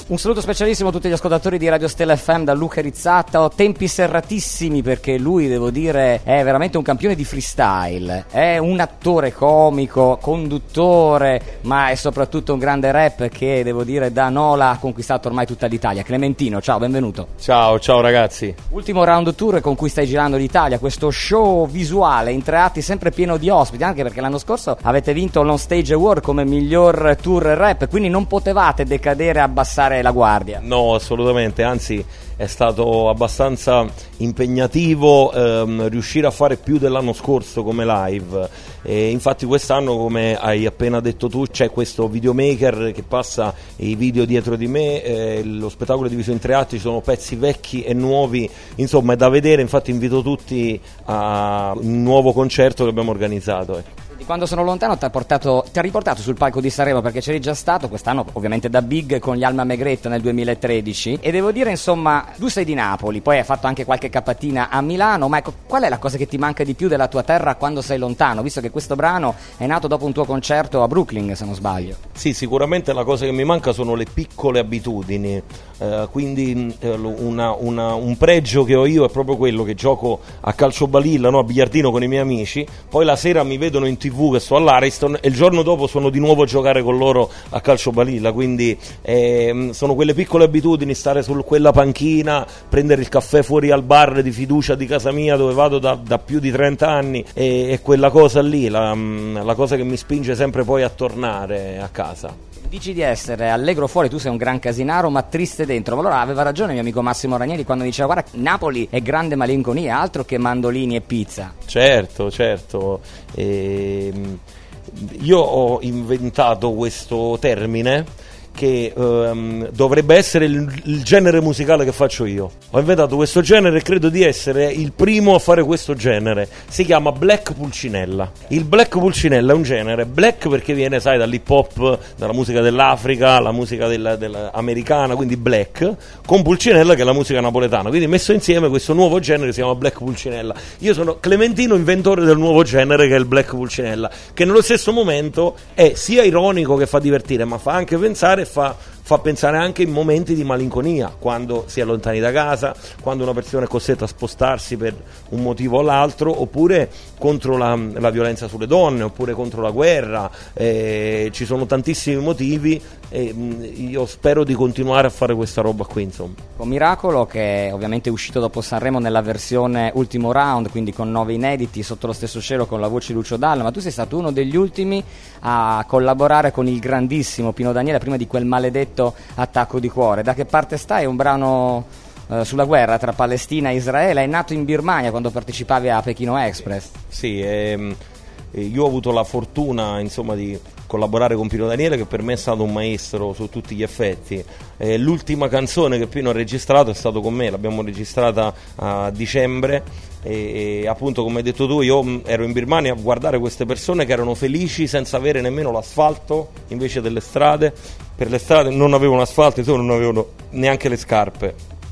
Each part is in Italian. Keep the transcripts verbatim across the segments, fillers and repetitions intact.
Un saluto specialissimo a tutti gli ascoltatori di Radio Stella F M da Luca Rizzatta. Ho tempi serratissimi perché lui, devo dire, è veramente un campione di freestyle. È un attore comico, conduttore, ma è soprattutto un grande rap che, devo dire, da Nola ha conquistato ormai tutta l'Italia. Clementino, ciao, benvenuto. Ciao, ciao ragazzi. Ultimo round tour con cui stai girando l'Italia, questo show visuale in tre atti sempre pieno di ospiti, anche perché l'anno scorso avete vinto l'On Stage Award come miglior tour rap, quindi non potevate decadere e abbassare la guardia. No, assolutamente, anzi è stato abbastanza impegnativo ehm, riuscire a fare più dell'anno scorso come live, e infatti quest'anno, come hai appena detto tu, c'è questo videomaker che passa i video dietro di me, eh, lo spettacolo è diviso in tre atti, ci sono pezzi vecchi e nuovi, insomma è da vedere, infatti invito tutti a un nuovo concerto che abbiamo organizzato, ecco. Quando sono lontano ti ha portato, ti ha riportato sul palco di Sanremo, perché c'eri già stato quest'anno ovviamente da Big con gli Alma Megretta nel duemilatredici, e devo dire, insomma, tu sei di Napoli, poi hai fatto anche qualche capatina a Milano, ma ecco, qual è la cosa che ti manca di più della tua terra quando sei lontano, visto che questo brano è nato dopo un tuo concerto a Brooklyn, se non sbaglio? Sì, sicuramente la cosa che mi manca sono le piccole abitudini, eh, quindi eh, una, una, un pregio che ho io è proprio quello che gioco a calcio balilla, no? A biliardino con i miei amici, poi la sera mi vedono in tv che sto all'Ariston e il giorno dopo sono di nuovo a giocare con loro a calcio balilla, quindi eh, sono quelle piccole abitudini, stare su quella panchina, prendere il caffè fuori al bar di fiducia di casa mia dove vado da, da più di trenta anni, e, e quella cosa lì, la, la cosa che mi spinge sempre poi a tornare a casa. Dici di essere allegro fuori, tu sei un gran casinaro ma triste dentro, ma allora aveva ragione mio amico Massimo Ranieri quando diceva: guarda, Napoli è grande malinconia, altro che mandolini e pizza. Certo, certo, ehm, io ho inventato questo termine che um, dovrebbe essere il, il genere musicale che faccio io. Ho inventato questo genere e credo di essere il primo a fare questo genere. Si chiama Black Pulcinella. Il Black Pulcinella è un genere black perché viene, sai, dall'hip hop, dalla musica dell'Africa, la musica della, della americana, quindi black, con Pulcinella che è la musica napoletana. Quindi messo insieme questo nuovo genere si chiama Black Pulcinella. Io sono Clementino, inventore del nuovo genere che è il Black Pulcinella, che nello stesso momento è sia ironico che fa divertire, ma fa anche pensare, Fa, fa pensare anche in momenti di malinconia, quando si è lontani da casa, quando una persona è costretta a spostarsi per un motivo o l'altro, oppure contro la, la violenza sulle donne, oppure contro la guerra. Eh, ci sono tantissimi motivi e mh, io spero di continuare a fare questa roba qui, insomma. Con Miracolo, che è ovviamente uscito dopo Sanremo nella versione ultimo round, quindi con nove inediti, Sotto lo stesso cielo con la voce di Lucio Dalla, ma tu sei stato uno degli ultimi a collaborare con il grandissimo Pino Daniele prima di quel maledetto attacco di cuore. Da che parte stai? È un brano eh, sulla guerra tra Palestina e Israele, è nato in Birmania quando partecipavi a Pechino Express. Sì, ehm, io ho avuto la fortuna, insomma, di collaborare con Pino Daniele, che per me è stato un maestro su tutti gli effetti. Eh, l'ultima canzone che Pino ha registrato è stato con me, l'abbiamo registrata a dicembre e, e appunto, come hai detto tu, io ero in Birmania a guardare queste persone che erano felici senza avere nemmeno l'asfalto invece delle strade. Per le strade non avevano asfalto, insomma non avevano neanche le scarpe.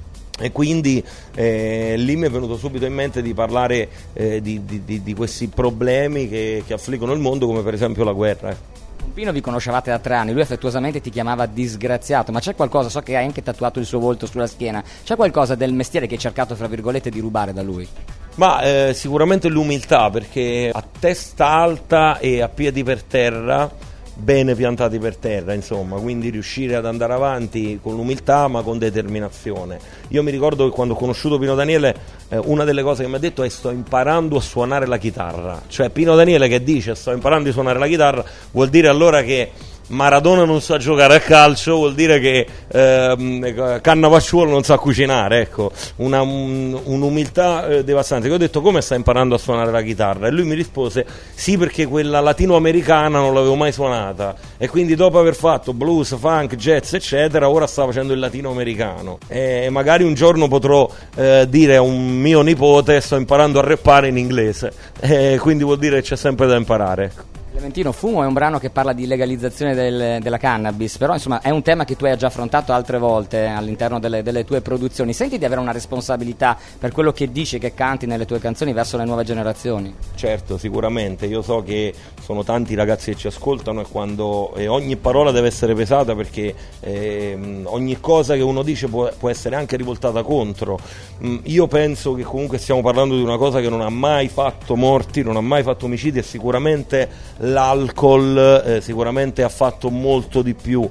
E quindi eh, lì mi è venuto subito in mente di parlare eh, di, di, di questi problemi che, che affliggono il mondo, come per esempio la guerra. Eh. Con Pino vi conoscevate da tre anni, lui affettuosamente ti chiamava disgraziato, ma c'è qualcosa, so che hai anche tatuato il suo volto sulla schiena, c'è qualcosa del mestiere che hai cercato, fra virgolette, di rubare da lui? Ma eh, sicuramente l'umiltà, perché a testa alta e a piedi per terra, bene piantati per terra, insomma, quindi riuscire ad andare avanti con l'umiltà ma con determinazione. Io mi ricordo che quando ho conosciuto Pino Daniele, eh, una delle cose che mi ha detto è: sto imparando a suonare la chitarra. Cioè Pino Daniele che dice sto imparando a suonare la chitarra vuol dire allora che Maradona non sa giocare a calcio, vuol dire che eh, Cannavacciuolo non sa cucinare, ecco, una, un, un'umiltà eh, devastante. Che ho detto: come sta imparando a suonare la chitarra? E lui mi rispose: sì, perché quella latinoamericana non l'avevo mai suonata, e quindi dopo aver fatto blues, funk, jazz eccetera, ora sta facendo il latinoamericano, e magari un giorno potrò eh, dire a un mio nipote: sto imparando a rappare in inglese, e quindi vuol dire che c'è sempre da imparare, ecco. Clementino, Fumo è un brano che parla di legalizzazione del, della cannabis, però insomma è un tema che tu hai già affrontato altre volte all'interno delle, delle tue produzioni. Senti di avere una responsabilità per quello che dici, che canti nelle tue canzoni verso le nuove generazioni? Certo, sicuramente, io so che sono tanti ragazzi che ci ascoltano e, quando, e ogni parola deve essere pesata, perché eh, ogni cosa che uno dice può, può essere anche rivoltata contro. Mm, io penso che comunque stiamo parlando di una cosa che non ha mai fatto morti, non ha mai fatto omicidi, e sicuramente l'alcol eh, sicuramente ha fatto molto di più.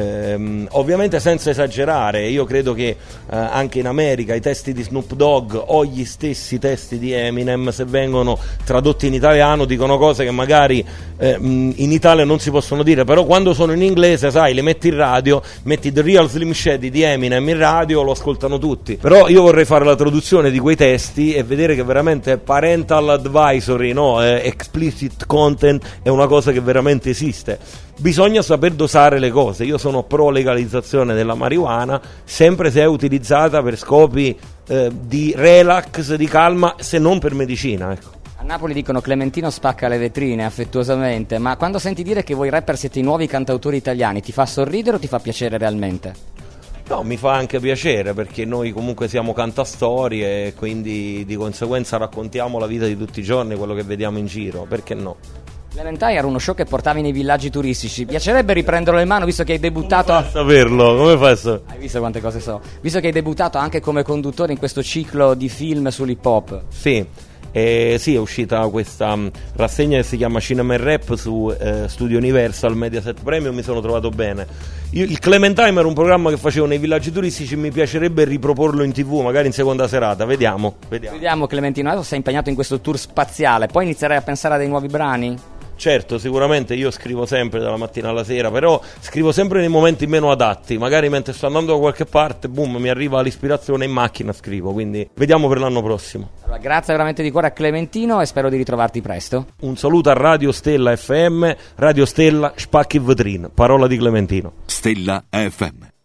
Eh, ovviamente senza esagerare, io credo che eh, anche in America i testi di Snoop Dogg o gli stessi testi di Eminem, se vengono tradotti in italiano, dicono cose che magari eh, in Italia non si possono dire, però quando sono in inglese, sai, li metti in radio, metti The Real Slim Shady di Eminem in radio, lo ascoltano tutti. Però io vorrei fare la traduzione di quei testi e vedere che veramente parental advisory, no? eh, explicit content è una cosa che veramente esiste. Bisogna saper dosare le cose. Io sono pro legalizzazione della marijuana, sempre se è utilizzata per scopi eh, di relax, di calma, se non per medicina, ecco. A Napoli dicono Clementino spacca le vetrine, affettuosamente, ma quando senti dire che voi rapper siete i nuovi cantautori italiani, ti fa sorridere o ti fa piacere realmente? No, mi fa anche piacere, perché noi comunque siamo cantastorie e quindi di conseguenza raccontiamo la vita di tutti i giorni, quello che vediamo in giro, perché no? Clementine era uno show che portavi nei villaggi turistici, piacerebbe riprenderlo in mano visto che hai debuttato... Come fai a saperlo? Come fai a saperlo? Hai visto quante cose so? Visto che hai debuttato anche come conduttore in questo ciclo di film sull'hip hop. Sì, eh, sì, è uscita questa um, rassegna che si chiama Cinema e Rap su eh, Studio Universal, Mediaset Premium, mi sono trovato bene. Io, il Clementine era un programma che facevo nei villaggi turistici, mi piacerebbe riproporlo in tv, magari in seconda serata, vediamo. Vediamo, vediamo Clementino, adesso sei impegnato in questo tour spaziale, poi inizierai a pensare a dei nuovi brani? Certo, sicuramente io scrivo sempre dalla mattina alla sera, però scrivo sempre nei momenti meno adatti, magari mentre sto andando da qualche parte, boom, mi arriva l'ispirazione, in macchina scrivo, quindi vediamo per l'anno prossimo. Allora, grazie veramente di cuore a Clementino e spero di ritrovarti presto. Un saluto a Radio Stella F M, Radio Stella Spacchi Vetrin, parola di Clementino. Stella F M.